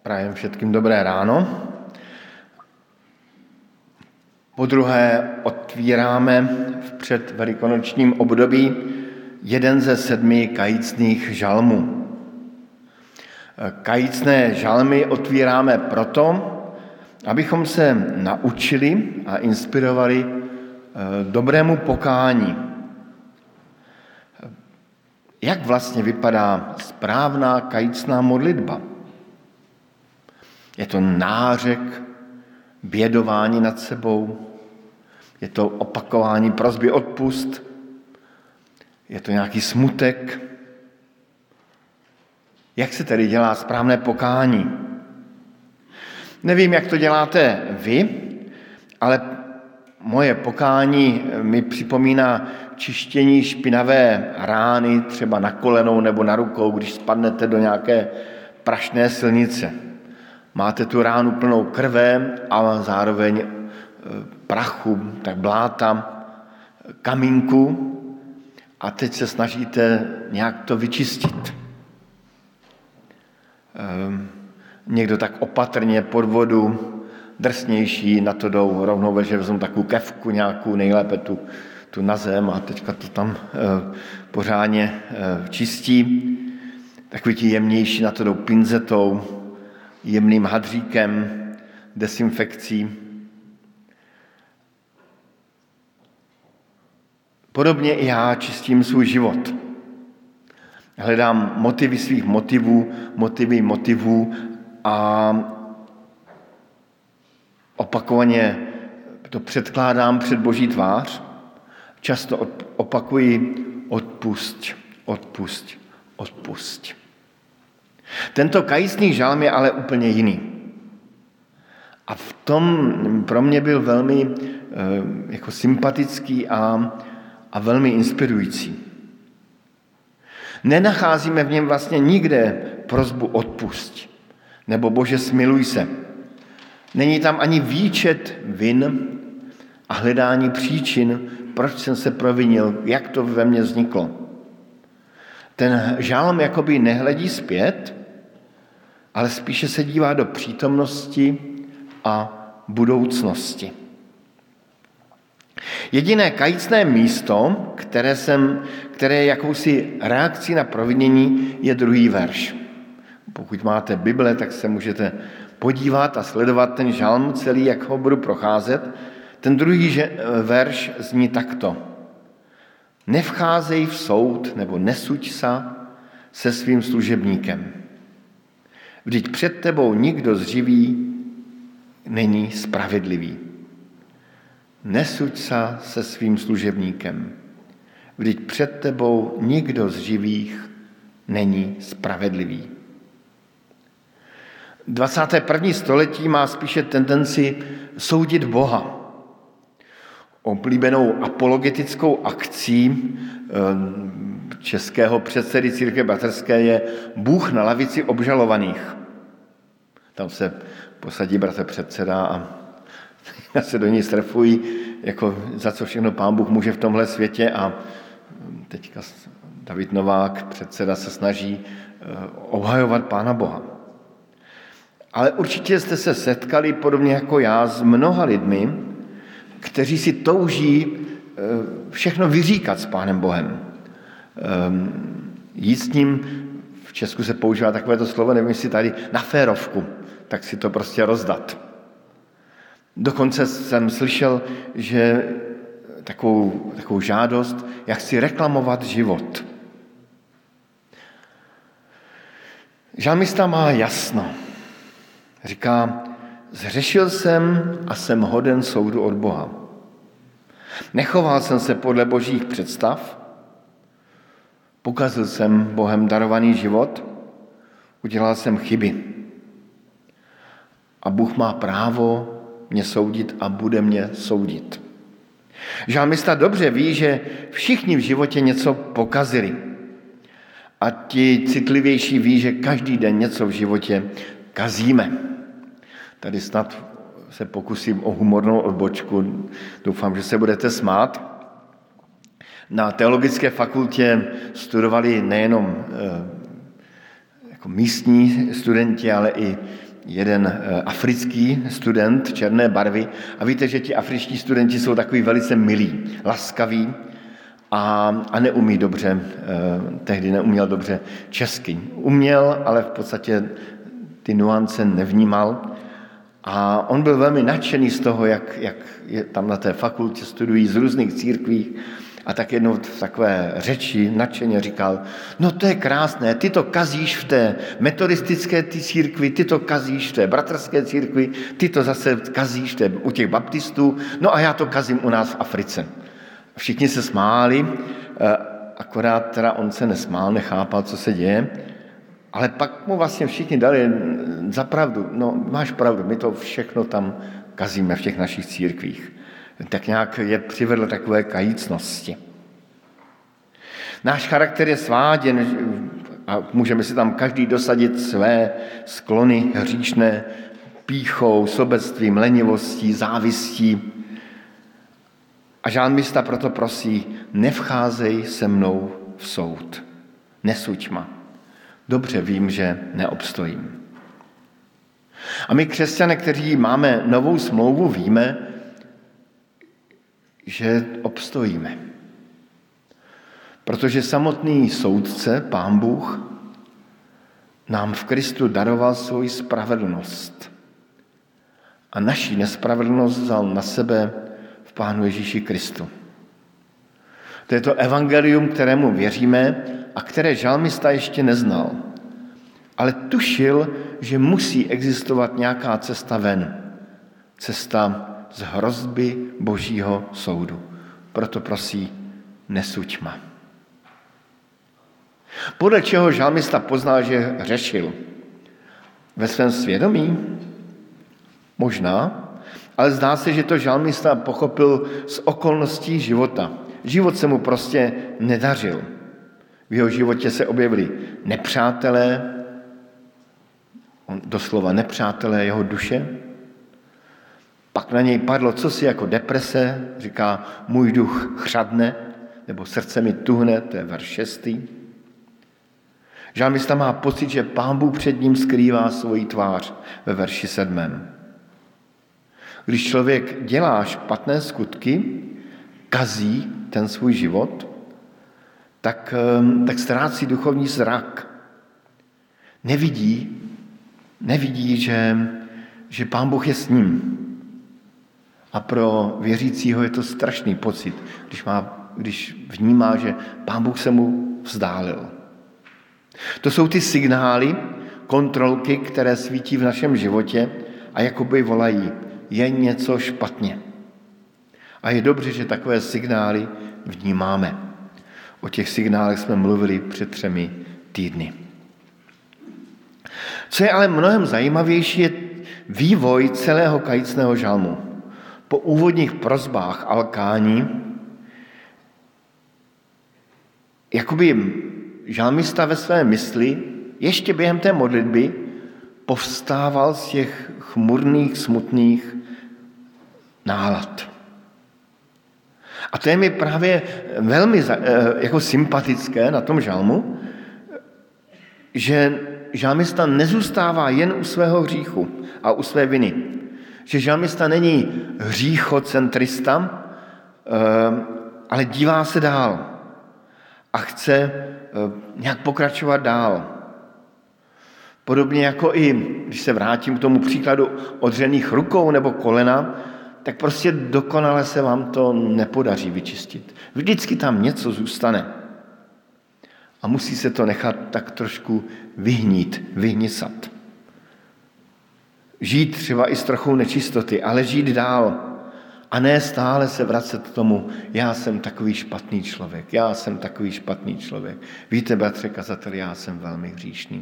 Prajem všetkým dobré ráno. Podruhé otvíráme v předvelikonočním období jeden ze 7 kajícných žalmů. Kajícné žalmy otvíráme proto, abychom se naučili a inspirovali dobrému pokání. Jak vlastně vypadá správná kajícná modlitba? Je to nářek, bědování nad sebou, je to opakování prosby odpust, je to nějaký smutek. Jak se tedy dělá správné pokání? Nevím, jak to děláte vy, ale moje pokání mi připomíná čištění špinavé rány, třeba na kolenou nebo na rukou, když spadnete do nějaké prašné silnice. Máte tu ránu plnou krve a zároveň prachu, tak bláta, kamínku a teď se snažíte nějak to vyčistit. Někdo tak opatrně pod vodu, drsnější, na to jdou rovnou, že vezmou takovou kefku nějakou, nejlépe tu na zem a teďka to tam pořádně čistí. Takový ti jemnější na to jdou pinzetou, jemným hadříkem, dezinfekcí. Podobně i já čistím svůj život. Hledám motivy svých motivů a opakovaně to předkládám před Boží tvář. Často opakuji odpusť. Tento kajícný žalm je ale úplně jiný. A v tom pro mě byl velmi jako sympatický a velmi inspirující. Nenacházíme v něm vlastně nikde prosbu odpusť nebo Bože smiluj se. Není tam ani výčet vin a hledání příčin, proč jsem se provinil, jak to ve mně vzniklo. Ten žalm jakoby nehledí zpět, ale spíše se dívá do přítomnosti a budoucnosti. Jediné kajícné místo, které je jakousi reakcí na provinění, je 2. verš. Pokud máte Bible, tak se můžete podívat a sledovat ten žalm celý, jak ho budu procházet. Ten 2. verš zní takto. Nevcházej v soud nebo nesuď se svým služebníkem. Vždyť před tebou nikdo z živých není spravedlivý. Nesuď se svým služebníkem. Vždyť před tebou nikdo z živých není spravedlivý. 21. století má spíše tendenci soudit Boha. Oblíbenou apologetickou akcí českého předsedy Církve bratrské je Bůh na lavici obžalovaných. Tam se posadí bratr předseda a se do ní strefují, jako za co všechno Pán Bůh může v tomhle světě a teďka David Novák, předseda, se snaží obhajovat Pána Boha. Ale určitě jste se setkali, podobně jako já, s mnoha lidmi, kteří si touží všechno vyříkat s Pánem Bohem. Jít s ním, v Česku se používá takovéto slovo, nevím, jestli tady na férovku, tak si to prostě rozdat. Dokonce jsem slyšel, že takovou žádost, jak si reklamovat život. Žalmista má jasno. Říká, zřešil jsem a jsem hoden soudu od Boha. Nechoval jsem se podle božích představ, pokazil jsem Bohem darovaný život, udělal jsem chyby. A Bůh má právo mě soudit a bude mě soudit. Žalmista dobře ví, že všichni v životě něco pokazili. A ti citlivější ví, že každý den něco v životě kazíme. Tady snad se pokusím o humornou odbočku. Doufám, že se budete smát. Na teologické fakultě studovali nejenom jako místní studenti, ale i jeden africký student černé barvy a víte, že ti afričtí studenti jsou takový velice milí, laskaví a neumí dobře, tehdy neuměl dobře česky. Uměl, ale v podstatě ty nuance nevnímal a on byl velmi nadšený z toho, jak je tam na té fakultě studují z různých církví a tak jednou v takové řeči nadšeně říkal, no to je krásné, ty to kazíš v té metodistické církvi, ty to kazíš v té bratrské církvi, ty to zase kazíš u těch baptistů, no a já to kazím u nás v Africe. Všichni se smáli, akorát teda on se nesmál, nechápal, co se děje, ale pak mu vlastně všichni dali za pravdu, no máš pravdu, my to všechno tam kazíme v těch našich církvích. Tak nějak je přivedl takové kajícnosti. Náš charakter je sváděn a můžeme si tam každý dosadit své sklony hříšné pýchou, sobectvím, lenivostí, závistí. A žálmista proto prosí, nevcházej se mnou v soud, nesuď ma. Dobře vím, že neobstojím. A my křesťané, kteří máme novou smlouvu, víme, že obstojíme. Protože samotný soudce, Pán Bůh, nám v Kristu daroval svoji spravedlnost. A naši nespravedlnost vzal na sebe v Pánu Ježíši Kristu. To je to evangelium, kterému věříme a které žalmista ještě neznal. Ale tušil, že musí existovat nějaká cesta ven. Cesta z hrozby Božího soudu. Proto prosí, nesuď ma. Podle čeho žalmista poznal, že hřešil? Ve svém svědomí? Možná, ale zdá se, že to žalmista pochopil z okolností života. Život se mu prostě nedařil. V jeho životě se objevili nepřátelé, doslova nepřátelé jeho duše. Pak na něj padlo cosi jako deprese, říká, můj duch chřadne, nebo srdce mi tuhne, to je verš 6. Žalmista má pocit, že Pán Bůh před ním skrývá svoji tvář ve verši 7. Když člověk dělá špatné skutky, kazí ten svůj život, tak ztrácí duchovní zrak. Nevidí, že Pán Bůh je s ním. A pro věřícího je to strašný pocit, když vnímá, že Pán Bůh se mu vzdálil. To jsou ty signály, kontrolky, které svítí v našem životě a jakoby volají, je něco špatně. A je dobře, že takové signály vnímáme. O těch signálech jsme mluvili před 3 týdny. Co je ale mnohem zajímavější, je vývoj celého kajícného žalmu. Po úvodních prosbách a lkání, jakoby žalmista ve své mysli ještě během té modlitby povstával z těch chmurných, smutných nálad. A to je mi právě velmi jako sympatické na tom žalmu, že žalmista nezůstává jen u svého hříchu a u své viny. Že žalmista není hříchocentrista, ale dívá se dál a chce nějak pokračovat dál. Podobně jako i, když se vrátím k tomu příkladu odřených rukou nebo kolena, tak prostě dokonale se vám to nepodaří vyčistit. Vždycky tam něco zůstane. A musí se to nechat tak trošku vyhnisat. Žít třeba i s trochou nečistoty, ale žít dál. A ne stále se vracet k tomu, já jsem takový špatný člověk. Víte, bratře kazateli, já jsem velmi hříšný.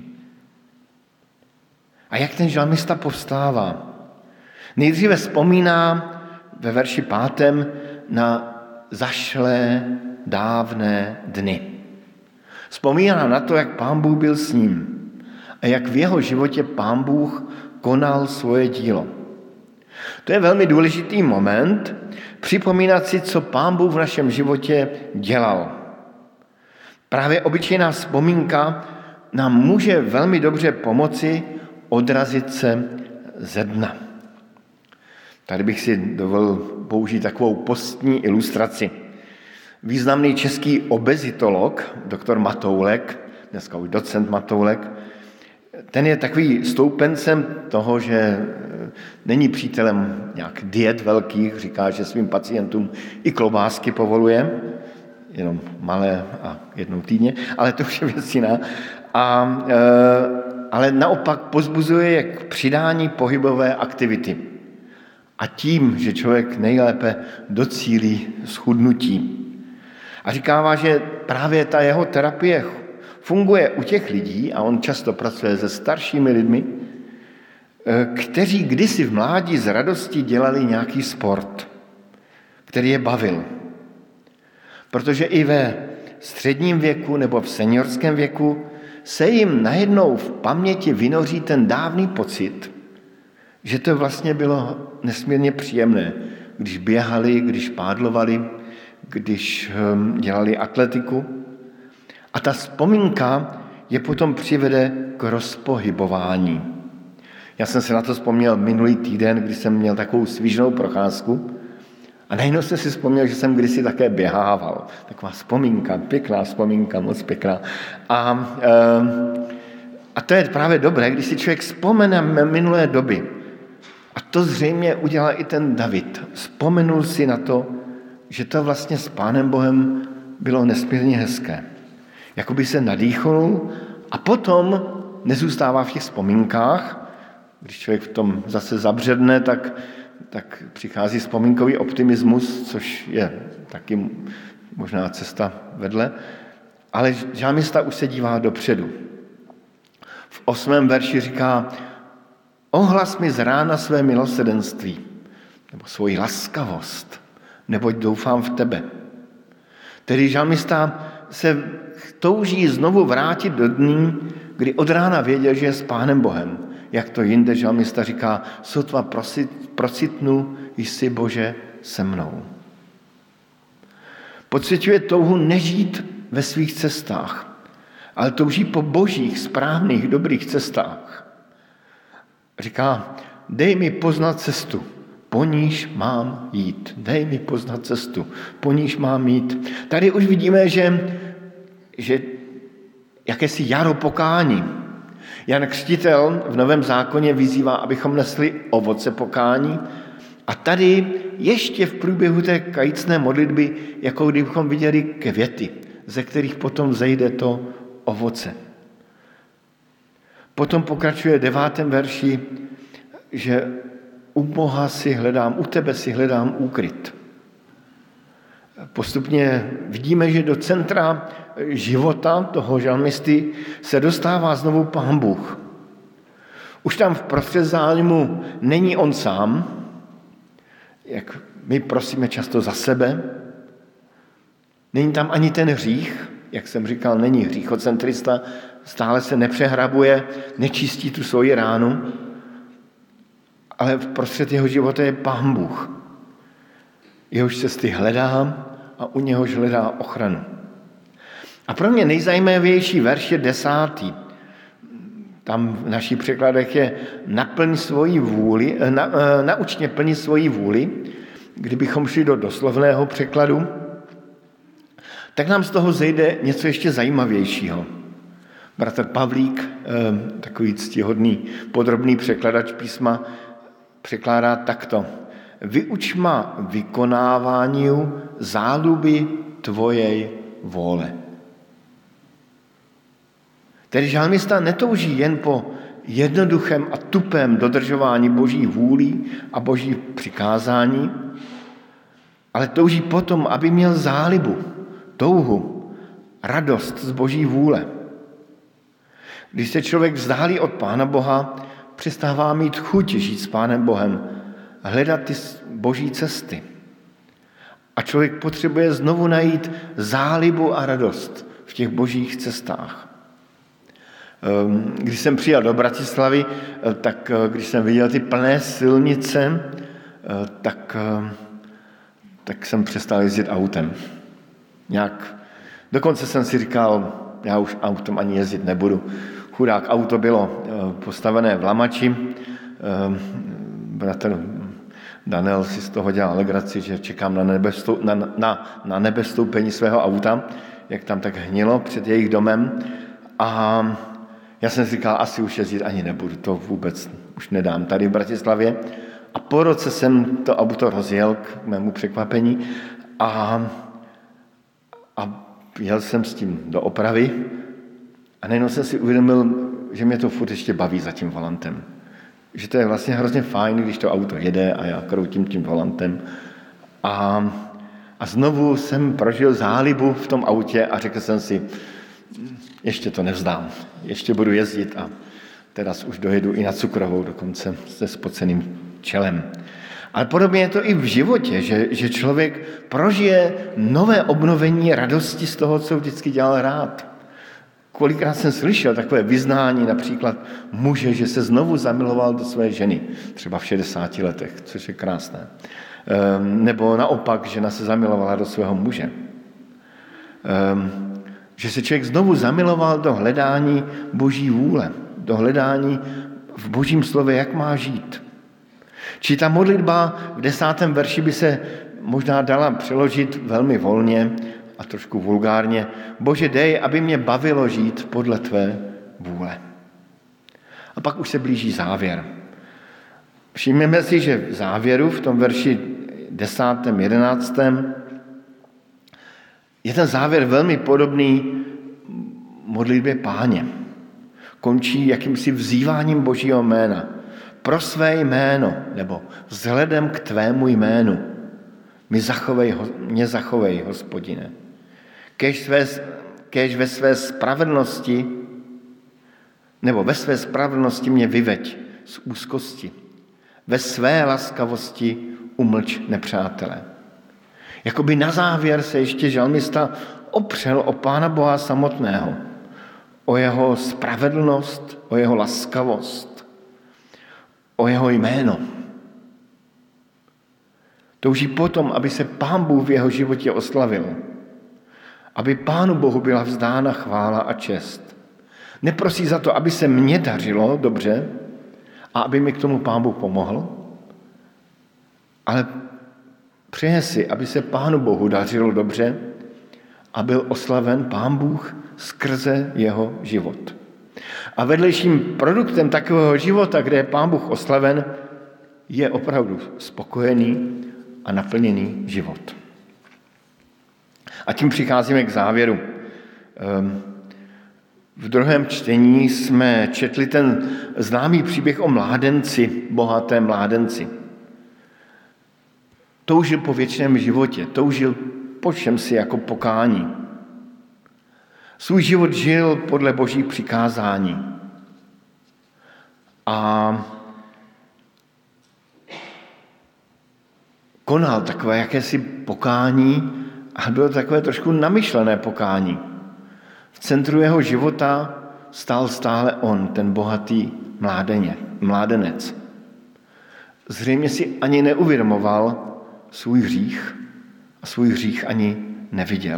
A jak ten žalmista povstává? Nejdříve vzpomíná ve verši 5. na zašlé dávné dny. Vzpomíná na to, jak Pán Bůh byl s ním a jak v jeho životě Pán Bůh konal svoje dílo. To je velmi důležitý moment, připomínat si, co Pán Bůh v našem životě dělal. Právě obyčejná vzpomínka nám může velmi dobře pomoci odrazit se ze dna. Tady bych si dovolil použít takovou postní ilustraci. Významný český obezitolog, doktor Matoulek, dneska už docent Matoulek, ten je takový stoupencem toho, že není přítelem nějak diet velkých, říká, že svým pacientům i klobásky povoluje, jenom malé a jednou týdně, ale to už je věc jiná. Ale naopak pozbuzuje je k přidání pohybové aktivity. A tím, že člověk nejlépe docílí schudnutí. A říkává, že právě ta jeho terapie funguje u těch lidí, a on často pracuje se staršími lidmi, kteří kdysi v mládí z radosti dělali nějaký sport, který je bavil. Protože i ve středním věku nebo v seniorském věku se jim najednou v paměti vynoří ten dávný pocit, že to vlastně bylo nesmírně příjemné, když běhali, když pádlovali, když dělali atletiku. A ta vzpomínka je potom přivede k rozpohybování. Já jsem se na to vzpomněl minulý týden, kdy jsem měl takovou svížnou procházku a najednou jsem si vzpomněl, že jsem kdysi také běhával. Taková vzpomínka, pěkná vzpomínka, moc pěkná. A to je právě dobré, když si člověk vzpomene minulé doby. A to zřejmě udělal i ten David. Vzpomenul si na to, že to vlastně s Pánem Bohem bylo nesmírně hezké. Jakoby se nadýchnul a potom nezůstává v těch vzpomínkách. Když člověk v tom zase zabředne, tak přichází vzpomínkový optimismus, což je taky možná cesta vedle. Ale žalmista už se dívá dopředu. V 8. verši říká: ohlas mi z rána své milosrdenství, nebo svoji laskavost, neboť doufám v tebe. Tedy žalmista se touží znovu vrátit do dní, kdy od rána věděl, že je s Pánem Bohem. Jak to jinde žalmista říká: sotva procitnu, jsi Bože se mnou. Pociťuje touhu nežít ve svých cestách, ale touží po božích, správných, dobrých cestách. Říká: dej mi poznat cestu, po níž mám jít. Dej mi poznat cestu, po níž mám jít. Tady už vidíme, že jakési jaro pokání. Jan Křtitel v Novém zákoně vyzývá, abychom nesli ovoce pokání. A tady ještě v průběhu té kajícné modlitby, jako kdybychom viděli květy, ze kterých potom vzejde to ovoce. Potom pokračuje 9. verši, že u Boha si hledám, u tebe si hledám úkryt. Postupně vidíme, že do centra života toho žalmisty se dostává znovu Pán Bůh. Už tam v prostřed zájmu není on sám, jak my prosíme často za sebe. Není tam ani ten hřích, jak jsem říkal, není hříchocentrista, stále se nepřehrabuje, nečistí tu svoji ránu, ale v prostřed jeho života je Pán Bůh. Jehož cesty hledá a u něhož hledá ochranu. A pro mě nejzajímavější verš je 10. Tam v našich překladech je nauč mě plnit svoji vůli. Kdybychom šli do doslovného překladu, tak nám z toho zejde něco ještě zajímavějšího. Bratr Pavlík, takový ctihodný podrobný překladač písma, překládá takto: vyuč ma vykonávání záluby tvojej vůle. Tedy žalmista netouží jen po jednoduchém a tupém dodržování boží vůlí a boží přikázání, ale touží potom, aby měl zálibu, touhu, radost z boží vůle. Když se člověk vzdálí od Pána Boha, přestává mít chuť žít s Pánem Bohem, hledat ty boží cesty. A člověk potřebuje znovu najít zálibu a radost v těch božích cestách. Když jsem přijel do Bratislavy, tak když jsem viděl ty plné silnice, tak jsem přestal jezdit autem. Dokonce jsem si říkal, já už autem ani jezdit nebudu. Chudák auto bylo postavené v Lamači, bratr Daniel si z toho dělal legraci, že čekám na nebestoupení svého auta, jak tam tak hnilo před jejich domem. A já jsem si říkal, asi už jezdit ani nebudu, to vůbec už nedám tady v Bratislavě. A po roce jsem to auto rozjel k mému překvapení a jel jsem s tím do opravy a najednou jsem si uvědomil, že mě to furt ještě baví za tím volantem. Že to je vlastně hrozně fajn, když to auto jede a já kroutím tím volantem. A znovu jsem prožil zálibu v tom autě a řekl jsem si, ještě to nevzdám, ještě budu jezdit a teraz už dojedu i na Cukrovou dokonce se spoceným čelem. Ale podobně je to i v životě, že člověk prožije nové obnovení radosti z toho, co vždycky dělal rád. Kolikrát jsem slyšel takové vyznání například muže, že se znovu zamiloval do své ženy, třeba v 60 letech, což je krásné. Nebo naopak, žena se zamilovala do svého muže. Že se člověk znovu zamiloval do hledání Boží vůle, do hledání v Božím slově, jak má žít. Či ta modlitba v 10. verši by se možná dala přeložit velmi volně a trošku vulgárně. Bože, dej, aby mě bavilo žít podle tvé vůle. A pak už se blíží závěr. Všimněme si, že v závěru, v tom verši 10. 11. je ten závěr velmi podobný modlitbě Páně. Končí jakýmsi vzýváním Božího jména. Pro své jméno, nebo vzhledem k tvému jménu, mě zachovej, Hospodine. Kéž ve své spravedlnosti, nebo ve své spravedlnosti mě vyveď z úzkosti. Ve své laskavosti umlč nepřátele. Jakoby na závěr se ještě žalmista opřel o Pána Boha samotného, o jeho spravedlnost, o jeho laskavost, o jeho jméno. Touží potom, aby se Pán Bůh v jeho životě oslavil, aby Pánu Bohu byla vzdána chvála a čest. Neprosí za to, aby se mně dařilo dobře a aby mi k tomu Pán Bůh pomohl, ale přeje si, aby se Pánu Bohu dařilo dobře a byl oslaven Pán Bůh skrze jeho život. A vedlejším produktem takového života, kde je Pán Bůh oslaven, je opravdu spokojený a naplněný život. A tím přicházíme k závěru. V druhém čtení jsme četli ten známý příběh o mládenci, bohatém mládenci. Toužil po věčném životě, toužil po čemsi jako pokání. Svůj život žil podle Božích přikázání. A konal takové jakési pokání a bylo takové trošku namyšlené pokání. V centru jeho života stál stále on, ten bohatý mládenec. Zřejmě si ani neuvědomoval svůj hřích a svůj hřích ani neviděl.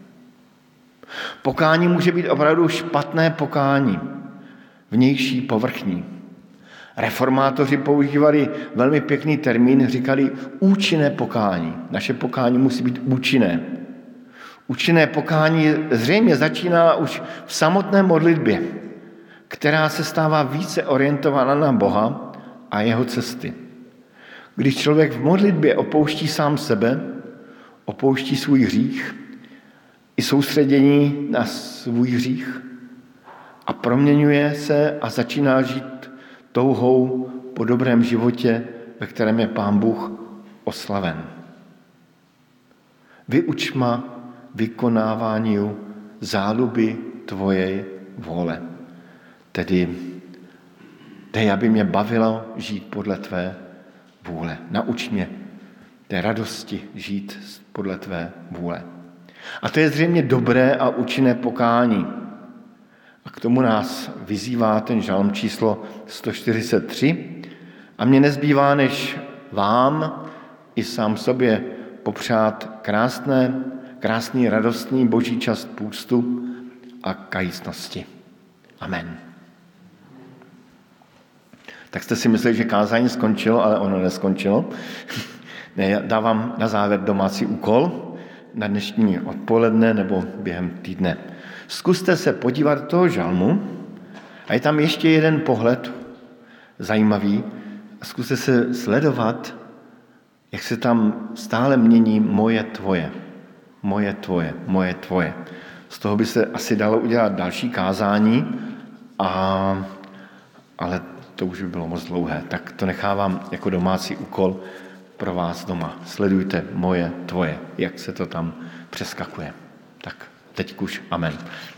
Pokání může být opravdu špatné pokání, vnější, povrchní. Reformátoři používali velmi pěkný termín, říkali účinné pokání. Naše pokání musí být účinné. Účinné pokání zřejmě začíná už v samotné modlitbě, která se stává více orientovaná na Boha a jeho cesty. Když člověk v modlitbě opouští sám sebe, opouští svůj hřích i soustředění na svůj hřích a proměňuje se a začíná žít touhou po dobrém životě, ve kterém je Pán Bůh oslaven. Vyuč ma vykonávání záluby tvojej vůle. Tedy dej, aby mě bavilo žít podle tvé vůle. Nauč mě té radosti žít podle tvé vůle. A to je zřejmě dobré a účinné pokání. A k tomu nás vyzývá ten žalm číslo 143. A mně nezbývá, než vám i sám sobě popřát krásný, radostný boží čas půstu a kajícnosti. Amen. Tak jste si mysleli, že kázání skončilo, ale ono neskončilo. Já dávám na závěr domácí úkol na dnešní odpoledne nebo během týdne. Zkuste se podívat do toho žalmu a je tam ještě jeden pohled zajímavý. Zkuste se sledovat, jak se tam stále mění moje, tvoje. Moje, tvoje, moje, tvoje. Z toho by se asi dalo udělat další kázání, ale to už by bylo moc dlouhé. Tak to nechávám jako domácí úkol pro vás doma. Sledujte moje, tvoje, jak se to tam přeskakuje. Tak teď už amen.